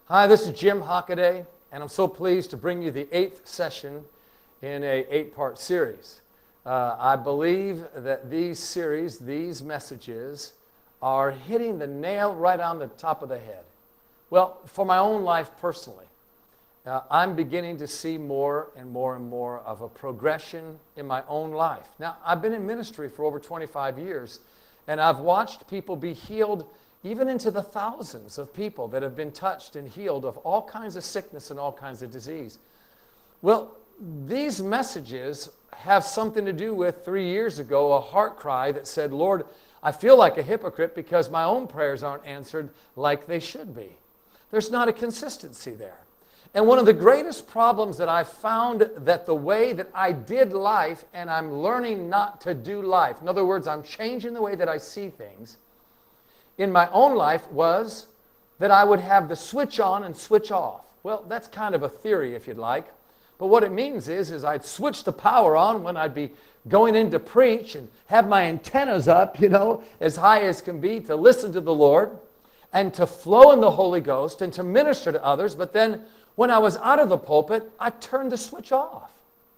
Hi, this is Jim Hockaday, and I'm so pleased to bring you the 8th session in a 8-part series. I believe that these messages, are hitting the nail right on the top of the head. Well, for my own life personally, I'm beginning to see more and more and more of a progression in my own life. Now, I've been in ministry for over 25 years, and I've watched people be healed even into the thousands of people that have been touched and healed of all kinds of sickness and all kinds of disease. Well, these messages have something to do with 3 years ago, a heart cry that said, Lord, I feel like a hypocrite because my own prayers aren't answered like they should be. There's not a consistency there. And one of the greatest problems that I found that the way that I did life and I'm learning not to do life, in other words, I'm changing the way that I see things, in my own life was that I would have the switch on and switch off. Well, that's kind of a theory if you'd like. But what it means is I'd switch the power on when I'd be going in to preach and have my antennas up, as high as can be to listen to the Lord and to flow in the Holy Ghost and to minister to others. But then when I was out of the pulpit, I turned the switch off.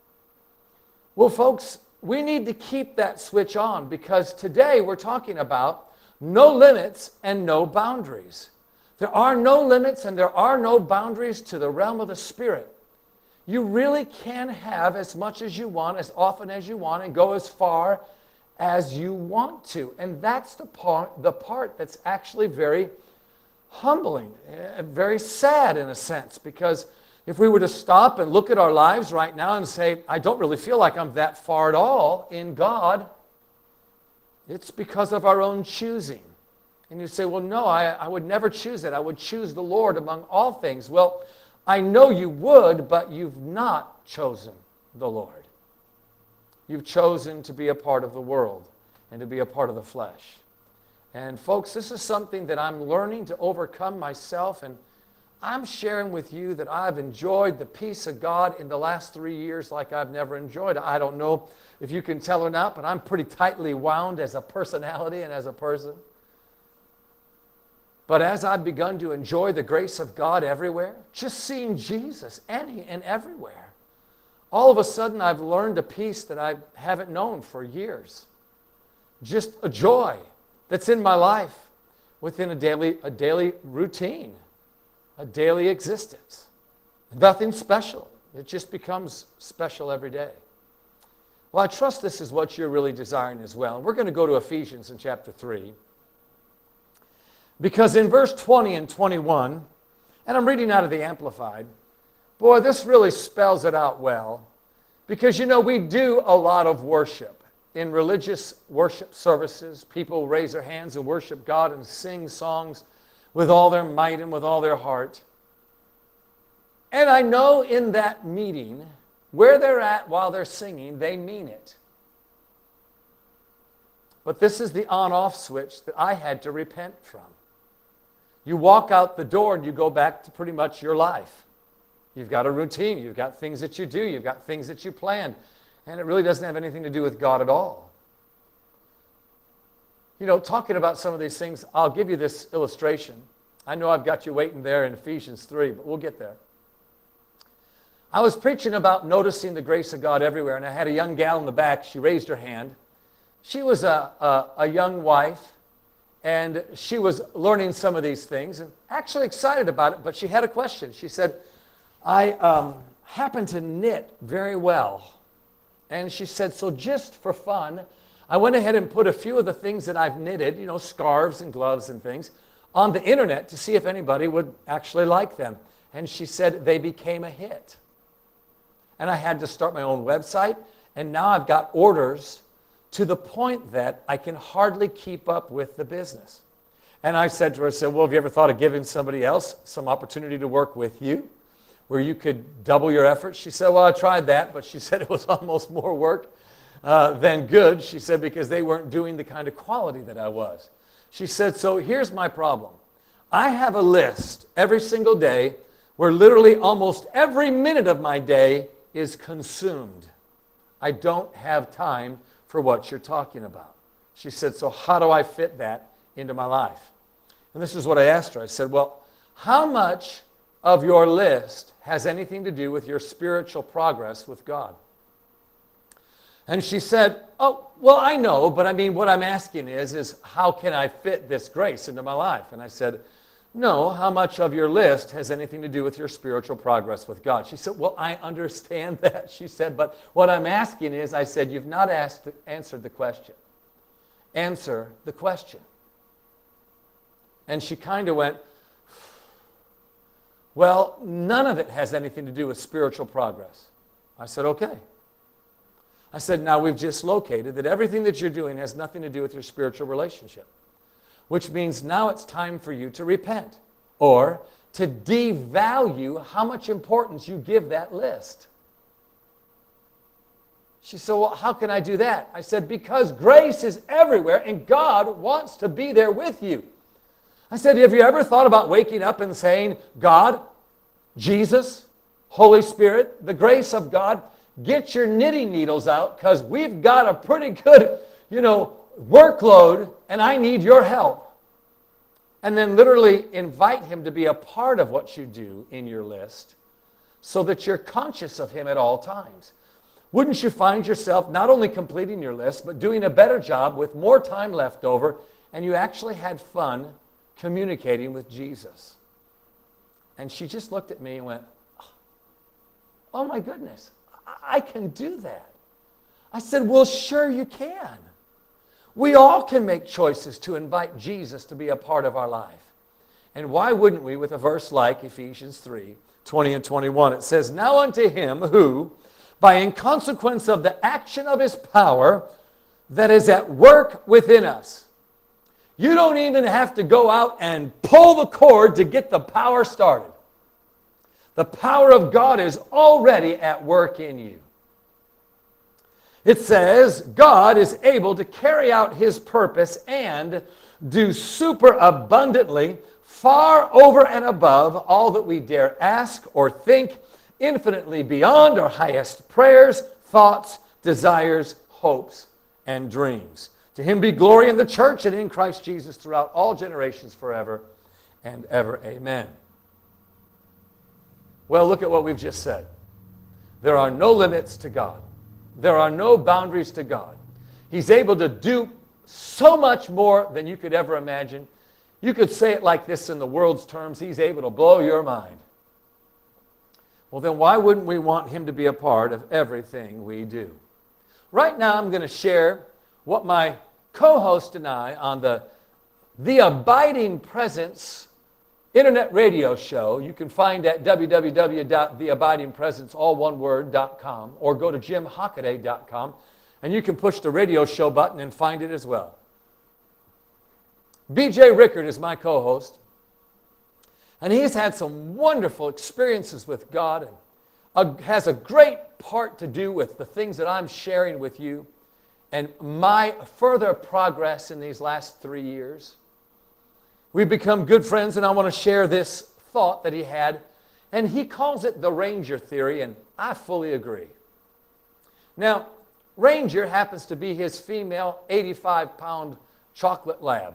Well, folks, we need to keep that switch on because today we're talking about no limits and no boundaries. There are no limits and there are no boundaries to the realm of the Spirit. You really can have as much as you want, as often as you want, and go as far as you want to. And that's the part that's actually very humbling, very sad in a sense, because if we were to stop and look at our lives right now and say, I don't really feel like I'm that far at all in God, it's because of our own choosing. And you say, well, no, I would never choose it. I would choose the Lord among all things. Well, I know you would, but you've not chosen the Lord. You've chosen to be a part of the world and to be a part of the flesh. And folks, this is something that I'm learning to overcome myself, and I'm sharing with you that I've enjoyed the peace of God in the last 3 years like I've never enjoyed it. I don't know if you can tell or not, but I'm pretty tightly wound as a personality and as a person. But as I've begun to enjoy the grace of God everywhere, just seeing Jesus and everywhere, all of a sudden I've learned a peace that I haven't known for years. Just a joy that's in my life within a daily routine, a daily existence. Nothing special. It just becomes special every day. Well, I trust this is what you're really desiring as well. And we're going to go to Ephesians in chapter 3. Because in verse 20 and 21, and I'm reading out of the Amplified, boy, this really spells it out well. Because, we do a lot of worship. In religious worship services, people raise their hands and worship God and sing songs with all their might and with all their heart. And I know in that meeting, where they're at while they're singing, they mean it. But this is the on-off switch that I had to repent from. You walk out the door and you go back to pretty much your life. You've got a routine. You've got things that you do. You've got things that you plan. And it really doesn't have anything to do with God at all. Talking about some of these things, I'll give you this illustration. I know I've got you waiting there in Ephesians 3, but we'll get there. I was preaching about noticing the grace of God everywhere, and I had a young gal in the back. She raised her hand. She was a young wife, and she was learning some of these things, and actually excited about it, but she had a question. She said, I happen to knit very well. And she said, so just for fun, I went ahead and put a few of the things that I've knitted, scarves and gloves and things, on the internet to see if anybody would actually like them. And she said they became a hit. And I had to start my own website, and now I've got orders to the point that I can hardly keep up with the business. And I said to her, well, have you ever thought of giving somebody else some opportunity to work with you, where you could double your efforts? She said, well, I tried that, but she said it was almost more work than good. She said, because they weren't doing the kind of quality that I was. She said, so here's my problem. I have a list every single day where literally almost every minute of my day is consumed. I don't have time for what you're talking about. She said, so how do I fit that into my life? And this is what I asked her. I said, well, how much of your list has anything to do with your spiritual progress with God? And she said, oh, well, I know, but I mean, what I'm asking is how can I fit this grace into my life? And I said, no, how much of your list has anything to do with your spiritual progress with God? She said, well, I understand that. She said, but what I'm asking is, I said, you've not answered the question. Answer the question. And she kind of went, well, none of it has anything to do with spiritual progress. I said, okay. I said, now we've just located that everything that you're doing has nothing to do with your spiritual relationship, which means now it's time for you to repent or to devalue how much importance you give that list. She said, well, how can I do that? I said, because grace is everywhere and God wants to be there with you. I said, have you ever thought about waking up and saying, God, Jesus, Holy Spirit, the grace of God, get your knitting needles out because we've got a pretty good, workload and I need your help. And then literally invite him to be a part of what you do in your list so that you're conscious of him at all times. Wouldn't you find yourself not only completing your list, but doing a better job with more time left over, and you actually had fun communicating with Jesus? And she just looked at me and went, oh my goodness, I can do that. I said, well, sure you can. We all can make choices to invite Jesus to be a part of our life. And why wouldn't we with a verse like Ephesians 3:20 and 21? It says, now unto him who, by in consequence of the action of his power that is at work within us. You don't even have to go out and pull the cord to get the power started. The power of God is already at work in you. It says, God is able to carry out his purpose and do super abundantly, far over and above all that we dare ask or think, infinitely beyond our highest prayers, thoughts, desires, hopes, and dreams. To him be glory in the church and in Christ Jesus throughout all generations forever and ever. Amen. Well, look at what we've just said. There are no limits to God. There are no boundaries to God. He's able to do so much more than you could ever imagine. You could say it like this in the world's terms. He's able to blow your mind. Well, then why wouldn't we want him to be a part of everything we do? Right now, I'm going to share what my co-host and I on the Abiding Presence internet radio show. You can find at www.theabidingpresence.com or go to jimhockaday.com and you can push the radio show button and find it as well. B.J. Rickard is my co-host, and he's had some wonderful experiences with God and has a great part to do with the things that I'm sharing with you and my further progress in these last 3 years. We've become good friends, and I want to share this thought that he had, and he calls it the Ranger theory, and I fully agree. Now, Ranger happens to be his female 85-pound chocolate lab.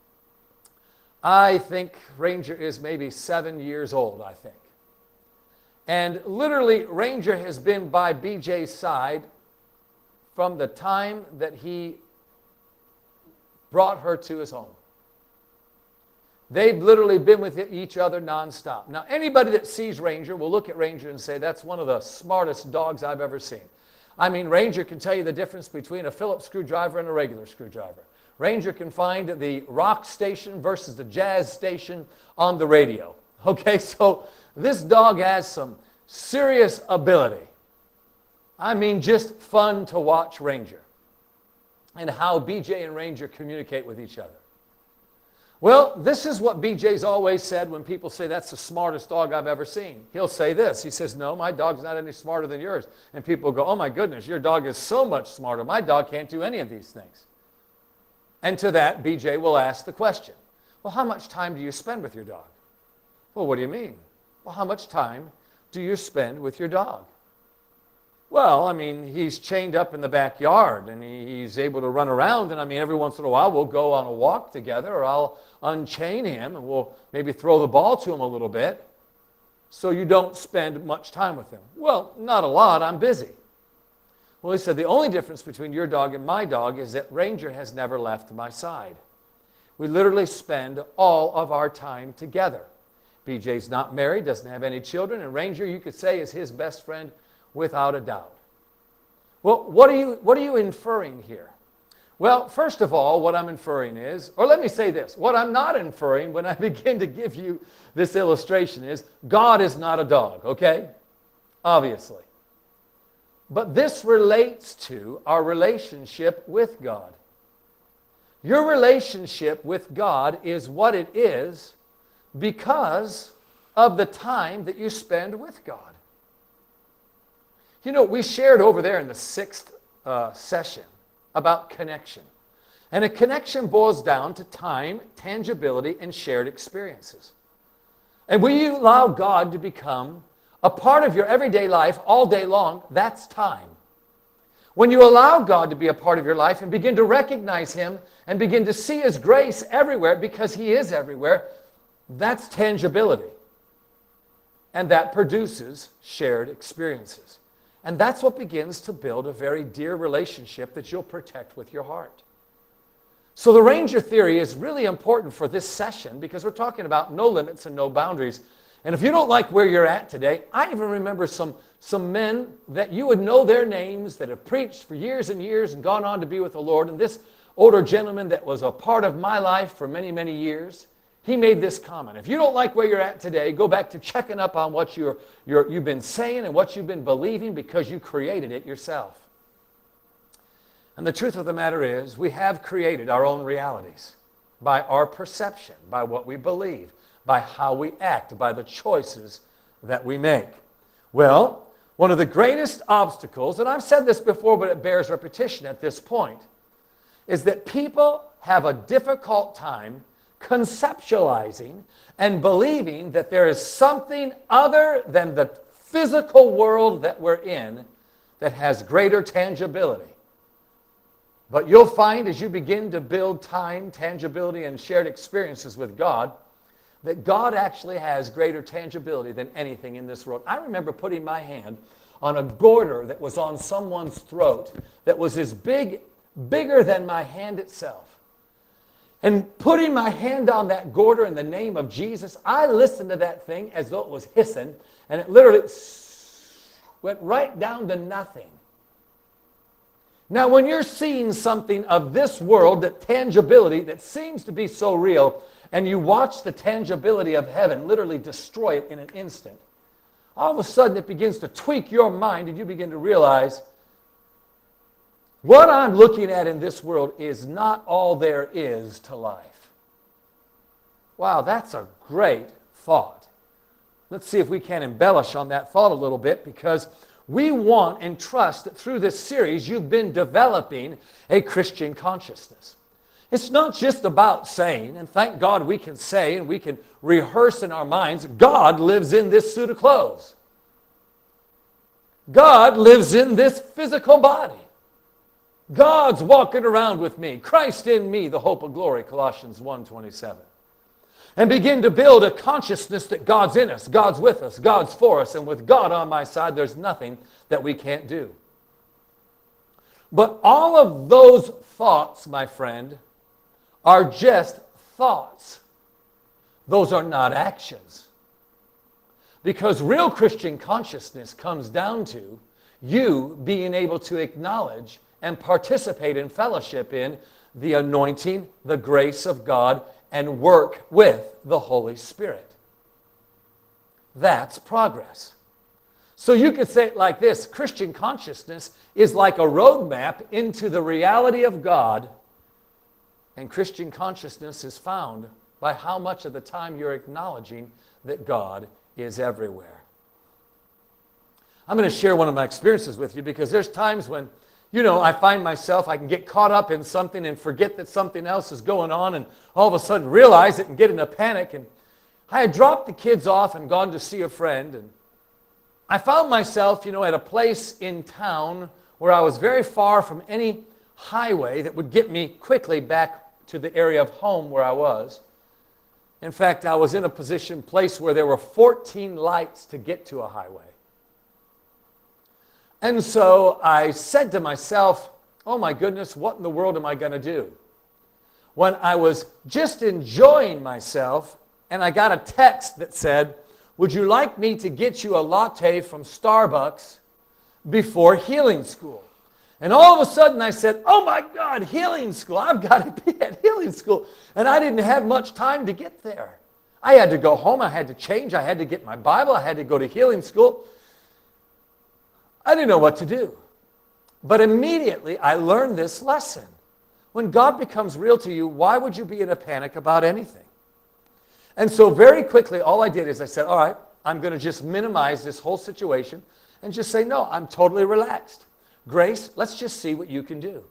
I think Ranger is maybe 7 years old, I think. And literally, Ranger has been by BJ's side from the time that he brought her to his home. They've literally been with each other nonstop. Now, anybody that sees Ranger will look at Ranger and say, that's one of the smartest dogs I've ever seen. I mean, Ranger can tell you the difference between a Phillips screwdriver and a regular screwdriver. Ranger can find the rock station versus the jazz station on the radio. Okay, so this dog has some serious ability. I mean, just fun to watch Ranger and how BJ and Ranger communicate with each other. Well, this is what BJ's always said when people say that's the smartest dog I've ever seen. He'll say this. He says, no, my dog's not any smarter than yours. And people go, oh my goodness, your dog is so much smarter. My dog can't do any of these things. And to that, BJ will ask the question, well, how much time do you spend with your dog? Well, what do you mean? Well, how much time do you spend with your dog? Well, I mean, he's chained up in the backyard, and he's able to run around, and I mean, every once in a while, we'll go on a walk together, or I'll unchain him, and we'll maybe throw the ball to him a little bit. so you don't spend much time with them. Well, not a lot, I'm busy. Well, he said, the only difference between your dog and my dog is that Ranger has never left my side. We literally spend all of our time together. BJ's not married, doesn't have any children, and Ranger, you could say, is his best friend without a doubt. Well, what are you inferring here? Well, first of all, what I'm inferring is, or let me say this, what I'm not inferring when I begin to give you this illustration is, God is not a dog, okay? Obviously. But this relates to our relationship with God. Your relationship with God is what it is because of the time that you spend with God. You know, we shared over there in the 6th session about connection. And a connection boils down to time, tangibility, and shared experiences. And when you allow God to become a part of your everyday life all day long, that's time. When you allow God to be a part of your life and begin to recognize Him and begin to see His grace everywhere because He is everywhere, that's tangibility. And that produces shared experiences. And that's what begins to build a very dear relationship that you'll protect with your heart. So the Ranger theory is really important for this session because we're talking about no limits and no boundaries. And if you don't like where you're at today, I even remember some men that you would know their names that have preached for years and years and gone on to be with the Lord. And this older gentleman that was a part of my life for many, many years, he made this comment. If you don't like where you're at today, go back to checking up on what you've been saying and what you've been believing because you created it yourself. And the truth of the matter is, we have created our own realities by our perception, by what we believe, by how we act, by the choices that we make. Well, one of the greatest obstacles, and I've said this before, but it bears repetition at this point, is that people have a difficult time conceptualizing and believing that there is something other than the physical world that we're in that has greater tangibility. But you'll find as you begin to build time, tangibility, and shared experiences with God, that God actually has greater tangibility than anything in this world. I remember putting my hand on a goiter that was on someone's throat that was as bigger than my hand itself. And putting my hand on that goiter in the name of Jesus, I listened to that thing as though it was hissing, and it literally went right down to nothing. Now, when you're seeing something of this world, that tangibility that seems to be so real, and you watch the tangibility of heaven literally destroy it in an instant, all of a sudden it begins to tweak your mind, and you begin to realize, what I'm looking at in this world is not all there is to life. Wow, that's a great thought. Let's see if we can embellish on that thought a little bit, because we want and trust that through this series you've been developing a Christian consciousness. It's not just about saying, and thank God we can say and we can rehearse in our minds, God lives in this suit of clothes. God lives in this physical body. God's walking around with me. Christ in me, the hope of glory, Colossians 1:27. And begin to build a consciousness that God's in us, God's with us, God's for us, and with God on my side, there's nothing that we can't do. But all of those thoughts, my friend, are just thoughts. Those are not actions. Because real Christian consciousness comes down to you being able to acknowledge and participate in fellowship in the anointing, the grace of God, and work with the Holy Spirit. That's progress. So you could say it like this: Christian consciousness is like a roadmap into the reality of God, and Christian consciousness is found by how much of the time you're acknowledging that God is everywhere. I'm going to share one of my experiences with you, because there's times when I find myself, I can get caught up in something and forget that something else is going on, and all of a sudden realize it and get in a panic. And I had dropped the kids off and gone to see a friend, and I found myself, at a place in town where I was very far from any highway that would get me quickly back to the area of home where I was. In fact, I was in a place where there were 14 lights to get to a highway. And so I said to myself, oh my goodness, what in the world am I going to do? When I was just enjoying myself, and I got a text that said, would you like me to get you a latte from Starbucks before healing school? And all of a sudden I said, oh my God, healing school. I've got to be at healing school. And I didn't have much time to get there. I had to go home. I had to change. I had to get my Bible. I had to go to healing school. I didn't know what to do. But immediately I learned this lesson. When God becomes real to you, why would you be in a panic about anything? And so very quickly, all I did is I said, all right, I'm going to just minimize this whole situation and just say, no, I'm totally relaxed. Grace, let's just see what you can do.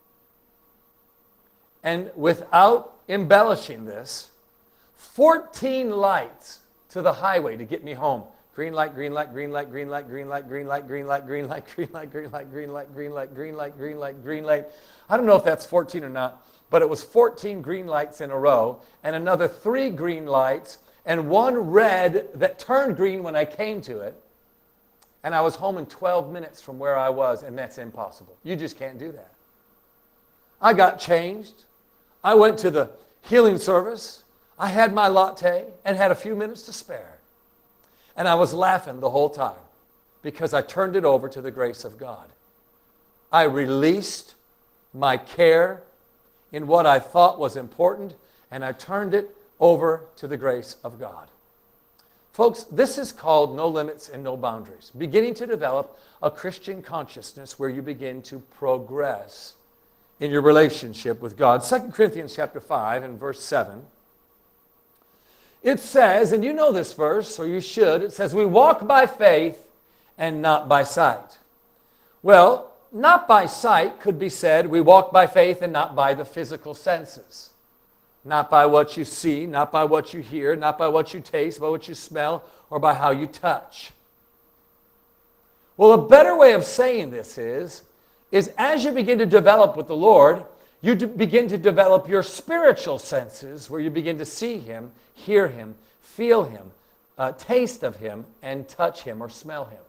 And without embellishing this, 14 lights to the highway to get me home. Green light, green light, green light, green light, green light, green light, green light, green light, green light, green light, green light, green light, green light, green light, green light. I don't know if that's 14 or not, but it was 14 green lights in a row and another 3 green lights and 1 red that turned green when I came to it. And I was home in 12 minutes from where I was, and that's impossible. You just can't do that. I got changed. I went to the healing service. I had my latte and had a few minutes to spare. And I was laughing the whole time because I turned it over to the grace of God. I released my care in what I thought was important, and I turned it over to the grace of God. Folks, this is called no limits and no boundaries. Beginning to develop a Christian consciousness where you begin to progress in your relationship with God. 2 Corinthians chapter 5 and verse 7. It says, and you know this verse, or you should, it says, we walk by faith and not by sight. Well, not by sight could be said, we walk by faith and not by the physical senses. Not by what you see, not by what you hear, not by what you taste, by what you smell, or by how you touch. Well, a better way of saying this is as you begin to develop with the Lord, you begin to develop your spiritual senses where you begin to see Him, hear Him, feel Him, taste of Him, and touch Him or smell Him.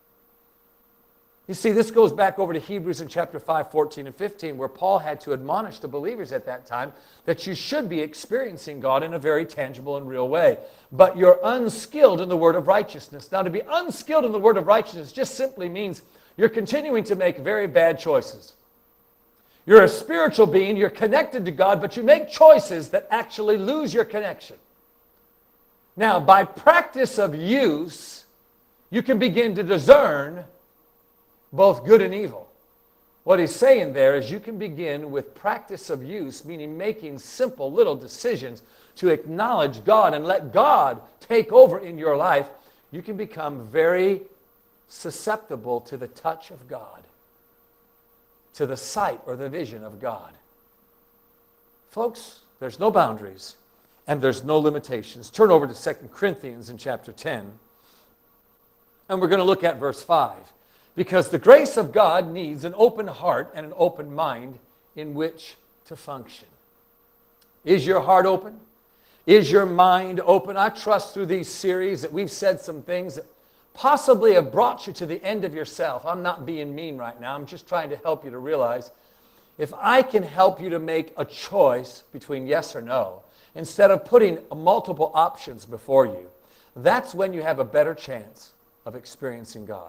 You see, this goes back over to Hebrews in chapter 5, 14 and 15, where Paul had to admonish the believers at that time that you should be experiencing God in a very tangible and real way. But you're unskilled in the word of righteousness. Now, to be unskilled in the word of righteousness just simply means you're continuing to make very bad choices. You're a spiritual being, you're connected to God, but you make choices that actually lose your connection. Now, by practice of use, you can begin to discern both good and evil. What he's saying there is you can begin with practice of use, meaning making simple little decisions to acknowledge God and let God take over in your life. You can become very susceptible to the touch of God, to the sight or the vision of God. Folks, there's no boundaries and there's no limitations. Turn over to 2 Corinthians in chapter 10, and we're going to look at verse 5. Because the grace of God needs an open heart and an open mind in which to function. Is your heart open? Is your mind open? I trust through these series that we've said some things that possibly have brought you to the end of yourself. I'm not being mean right now. I'm just trying to help you to realize if I can help you to make a choice between yes or no, instead of putting multiple options before you, that's when you have a better chance of experiencing God.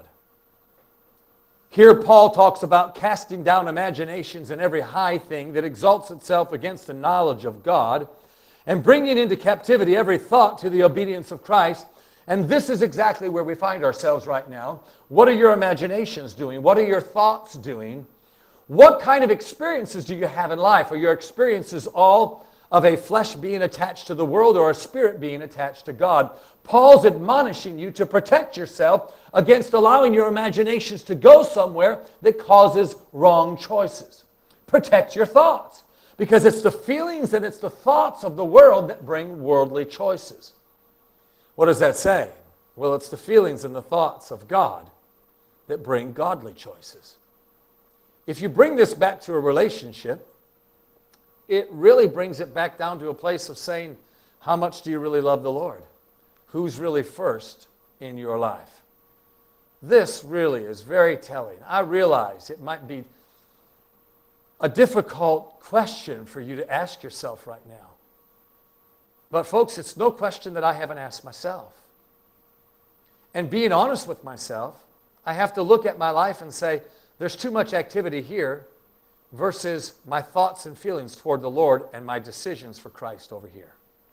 Here Paul talks about casting down imaginations and every high thing that exalts itself against the knowledge of God and bringing into captivity every thought to the obedience of Christ. And this is exactly where we find ourselves right now. What are your imaginations doing? What are your thoughts doing? What kind of experiences do you have in life? Are your experiences all of a flesh being attached to the world or a spirit being attached to God? Paul's admonishing you to protect yourself against allowing your imaginations to go somewhere that causes wrong choices. Protect your thoughts, because it's the feelings and it's the thoughts of the world that bring worldly choices. What does that say? Well, it's the feelings and the thoughts of God that bring godly choices. If you bring this back to a relationship, it really brings it back down to a place of saying, How much do you really love the Lord? Who's really first in your life? This really is very telling. I realize it might be a difficult question for you to ask yourself right now. But folks, it's no question that I haven't asked myself. And being honest with myself, I have to look at my life and say, there's too much activity here versus my thoughts and feelings toward the Lord and my decisions for Christ over here.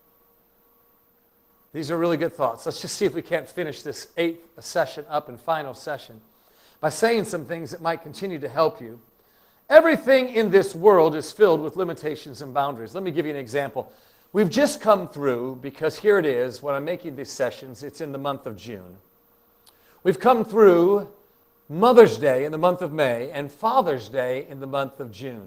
These are really good thoughts. Let's just see if we can't finish this 8th session up and final session by saying some things that might continue to help you. Everything in this world is filled with limitations and boundaries. Let me give you an example. We've just come through, because here it is, when I'm making these sessions, it's in the month of June. We've come through Mother's Day in the month of May and Father's Day in the month of June.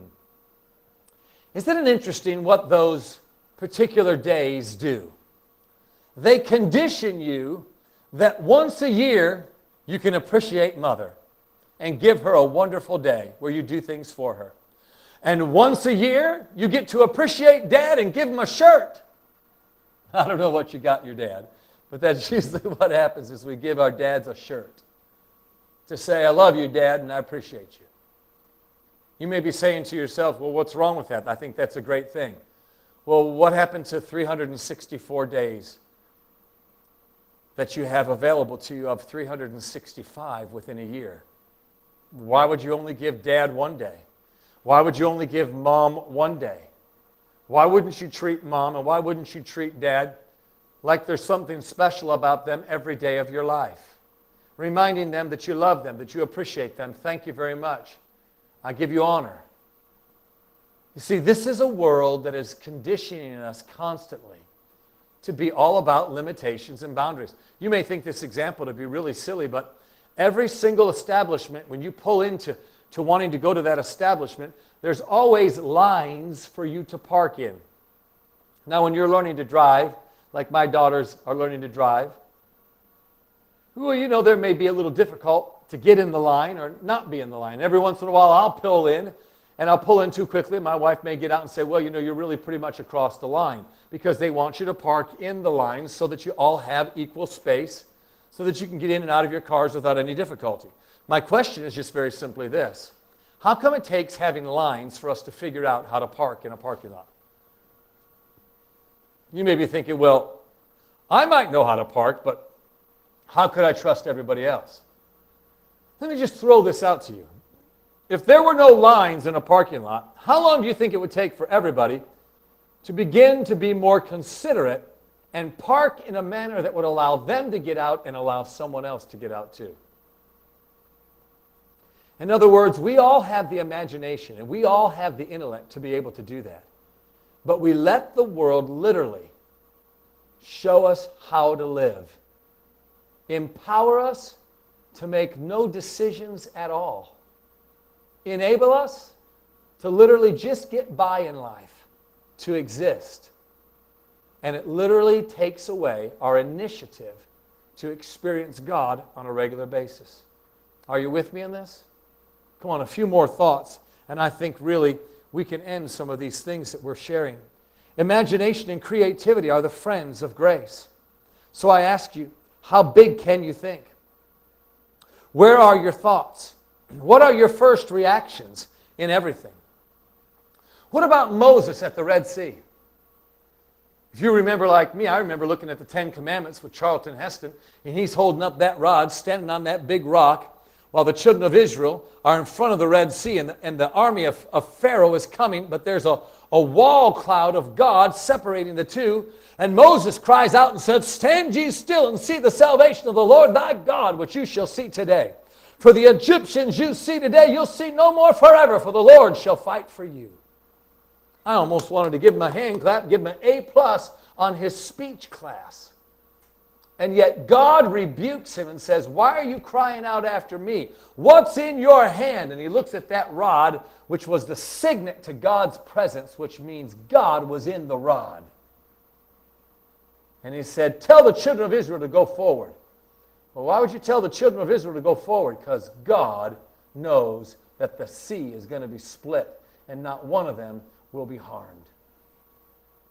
Isn't it interesting what those particular days do? They condition you that once a year you can appreciate Mother and give her a wonderful day where you do things for her. And once a year you get to appreciate Dad and give him a shirt. I don't know what you got your dad, but that's usually what happens is we give our dads a shirt to say, I love you, Dad, and I appreciate you. You may be saying to yourself, well, what's wrong with that? I think that's a great thing. Well, what happened to 364 days that you have available to you of 365 within a year? Why would you only give Dad one day? Why would you only give Mom one day? Why wouldn't you treat Mom and why wouldn't you treat Dad like there's something special about them every day of your life? Reminding them that you love them, that you appreciate them. Thank you very much. I give you honor. You see, this is a world that is conditioning us constantly to be all about limitations and boundaries. You may think this example to be really silly, but every single establishment, when you pull into wanting to go to that establishment, there's always lines for you to park in. Now, when you're learning to drive, like my daughters are learning to drive, well, you know, there may be a little difficult to get in the line or not be in the line. Every once in a while, I'll pull in, and I'll pull in too quickly. My wife may get out and say, well, you know, you're really pretty much across the line, because they want you to park in the line so that you all have equal space so that you can get in and out of your cars without any difficulty. My question is just very simply this. How come it takes having lines for us to figure out how to park in a parking lot? You may be thinking, well, I might know how to park, but how could I trust everybody else? Let me just throw this out to you. If there were no lines in a parking lot, how long do you think it would take for everybody to begin to be more considerate and park in a manner that would allow them to get out and allow someone else to get out too? In other words, we all have the imagination and we all have the intellect to be able to do that. But we let the world literally show us how to live, empower us to make no decisions at all, enable us to literally just get by in life, to exist. And it literally takes away our initiative to experience God on a regular basis. Are you with me in this? Come on, a few more thoughts, and I think really we can end some of these things that we're sharing. Imagination and creativity are the friends of grace. So I ask you, how big can you think? Where are your thoughts? What are your first reactions in everything? What about Moses at the Red Sea? If you remember like me, I remember looking at the Ten Commandments with Charlton Heston, and he's holding up that rod, standing on that big rock, while the children of Israel are in front of the Red Sea, and the army of Pharaoh is coming, but there's a wall cloud of God separating the two. And Moses cries out and says, stand ye still and see the salvation of the Lord thy God, which you shall see today. For the Egyptians you see today, you'll see no more forever, for the Lord shall fight for you. I almost wanted to give him a hand clap, give him an A+ on his speech class. And yet God rebukes him and says, why are you crying out after me? What's in your hand? And he looks at that rod, which was the signet to God's presence, which means God was in the rod. And he said, tell the children of Israel to go forward. Well, why would you tell the children of Israel to go forward? Because God knows that the sea is going to be split and not one of them will be harmed.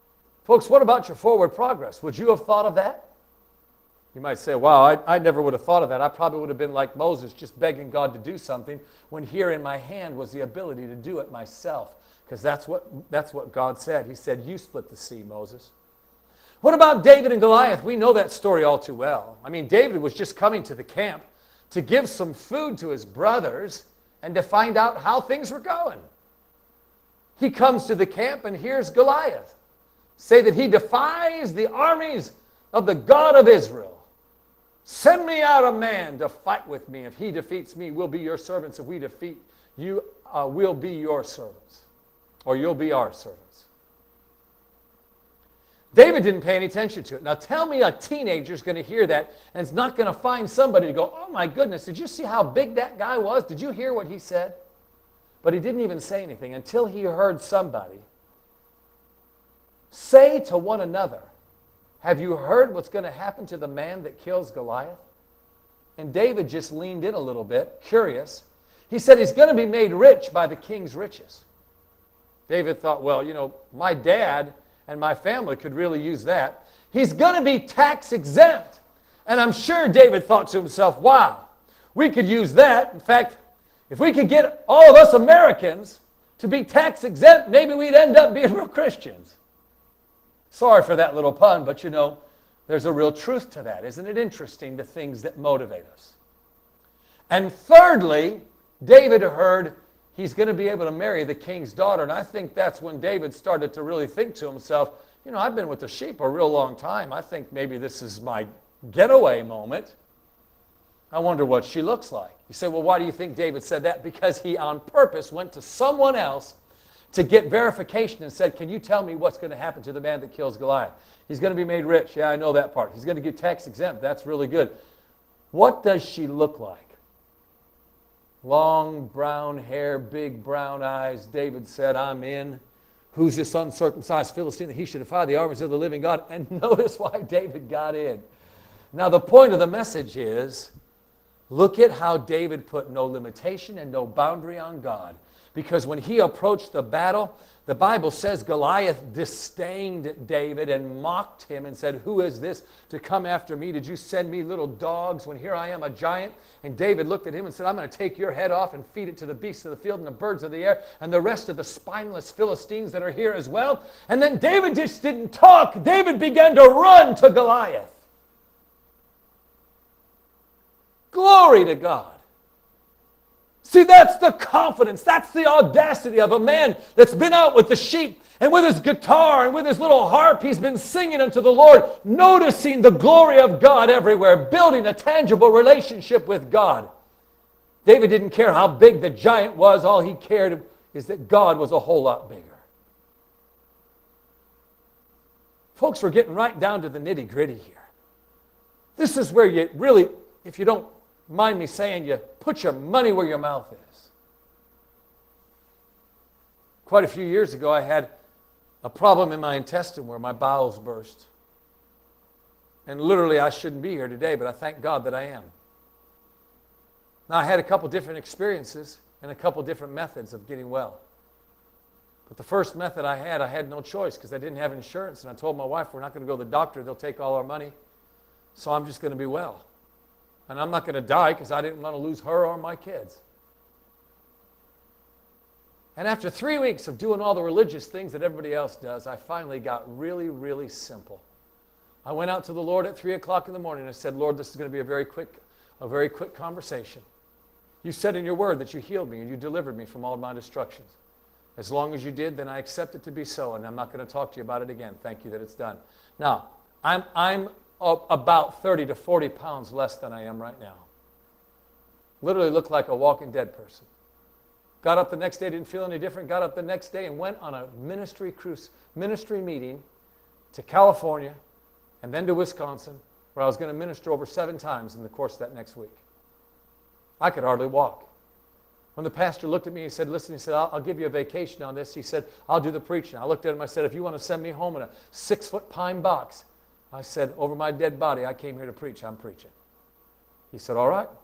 Folks, what about your forward progress? Would you have thought of that? You might say, wow, I never would have thought of that. I probably would have been like Moses, just begging God to do something, when here in my hand was the ability to do it myself. Because that's what God said. He said, you split the sea, Moses. What about David and Goliath? We know that story all too well. I mean, David was just coming to the camp to give some food to his brothers and to find out how things were going. He comes to the camp and here's Goliath say that he defies the armies of the God of Israel. Send me out a man to fight with me. If he defeats me, we'll be your servants. If we defeat you, we'll be your servants. Or you'll be our servants. David didn't pay any attention to it. Now tell me a teenager's going to hear that and is not going to find somebody to go, oh my goodness, did you see how big that guy was? Did you hear what he said? But he didn't even say anything until he heard somebody say to one another, have you heard what's going to happen to the man that kills Goliath? And David just leaned in a little bit, curious. He said he's going to be made rich by the king's riches. David thought, well, you know, my dad and my family could really use that. He's going to be tax exempt. And I'm sure David thought to himself, wow, we could use that. In fact, if we could get all of us Americans to be tax exempt, maybe we'd end up being real Christians. Sorry for that little pun, but you know, there's a real truth to that. Isn't it interesting, the things that motivate us? And thirdly, David heard he's going to be able to marry the king's daughter. And I think that's when David started to really think to himself, you know, I've been with the sheep a real long time. I think maybe this is my getaway moment. I wonder what she looks like. You say, well, why do you think David said that? Because he on purpose went to someone else to get verification and said, can you tell me what's going to happen to the man that kills Goliath? He's going to be made rich. Yeah, I know that part. He's going to get tax exempt. That's really good. What does she look like? Long brown hair, big brown eyes. David said, I'm in. Who's this uncircumcised Philistine that he should defy the armies of the living God? And notice why David got in. Now the point of the message is, look at how David put no limitation and no boundary on God. Because when he approached the battle, the Bible says Goliath disdained David and mocked him and said, who is this to come after me? Did you send me little dogs when here I am a giant? And David looked at him and said, I'm going to take your head off and feed it to the beasts of the field and the birds of the air and the rest of the spineless Philistines that are here as well. And then David just didn't talk. David began to run to Goliath. Glory to God. See, that's the confidence, that's the audacity of a man that's been out with the sheep and with his guitar and with his little harp, he's been singing unto the Lord, noticing the glory of God everywhere, building a tangible relationship with God. David didn't care how big the giant was, all he cared is that God was a whole lot bigger. Folks, we're getting right down to the nitty-gritty here. This is where you really, if you don't mind me saying, you put your money where your mouth is. Quite a few years ago, I had a problem in my intestine where my bowels burst. And literally, I shouldn't be here today, but I thank God that I am. Now, I had a couple different experiences and a couple different methods of getting well. But the first method I had no choice because I didn't have insurance. And I told my wife, we're not going to go to the doctor. They'll take all our money. So I'm just going to be well. And I'm not going to die because I didn't want to lose her or my kids. And after 3 weeks of doing all the religious things that everybody else does, I finally got really, really simple. I went out to the Lord at 3 o'clock in the morning and I said, Lord, this is going to be a very quick conversation. You said in your word that you healed me and you delivered me from all of my destructions. As long as you did, then I accept it to be so, and I'm not going to talk to you about it again. Thank you that it's done. Now, I'm about 30 to 40 pounds less than I am right now. Literally looked like a walking dead person. Got up the next day, didn't feel any different. Got up the next day and went on a ministry meeting to California and then to Wisconsin, where I was going to minister over 7 times in the course of that next week. I could hardly walk. When the pastor looked at me, he said, listen, he said, I'll give you a vacation on this. He said, I'll do the preaching. I looked at him, I said, if you want to send me home in a 6-foot pine box, I said, over my dead body, I came here to preach. I'm preaching. He said, all right.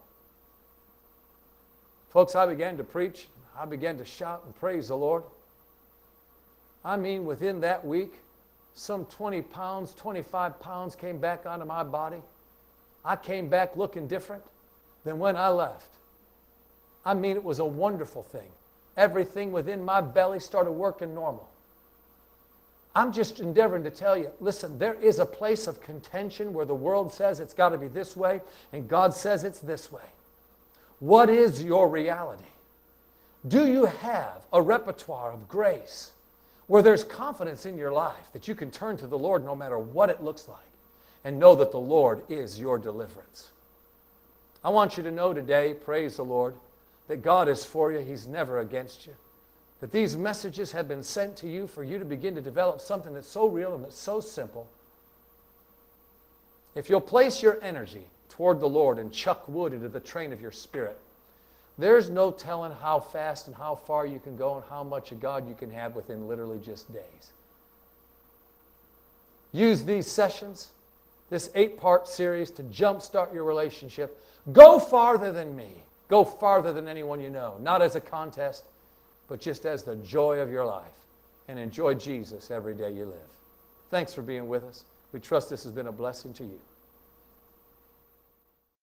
Folks, I began to preach. I began to shout and praise the Lord. I mean, within that week, some 20 pounds, 25 pounds came back onto my body. I came back looking different than when I left. I mean, it was a wonderful thing. Everything within my belly started working normal. I'm just endeavoring to tell you, listen, there is a place of contention where the world says it's got to be this way, and God says it's this way. What is your reality? Do you have a repertoire of grace where there's confidence in your life that you can turn to the Lord no matter what it looks like and know that the Lord is your deliverance? I want you to know today, praise the Lord, that God is for you. He's never against you. That these messages have been sent to you for you to begin to develop something that's so real and that's so simple. If you'll place your energy toward the Lord and chuck wood into the train of your spirit, there's no telling how fast and how far you can go and how much of God you can have within literally just days. Use these sessions, this 8-part series, to jumpstart your relationship. Go farther than me. Go farther than anyone you know. Not as a contest, but just as the joy of your life. And enjoy Jesus every day you live. Thanks for being with us. We trust this has been a blessing to you.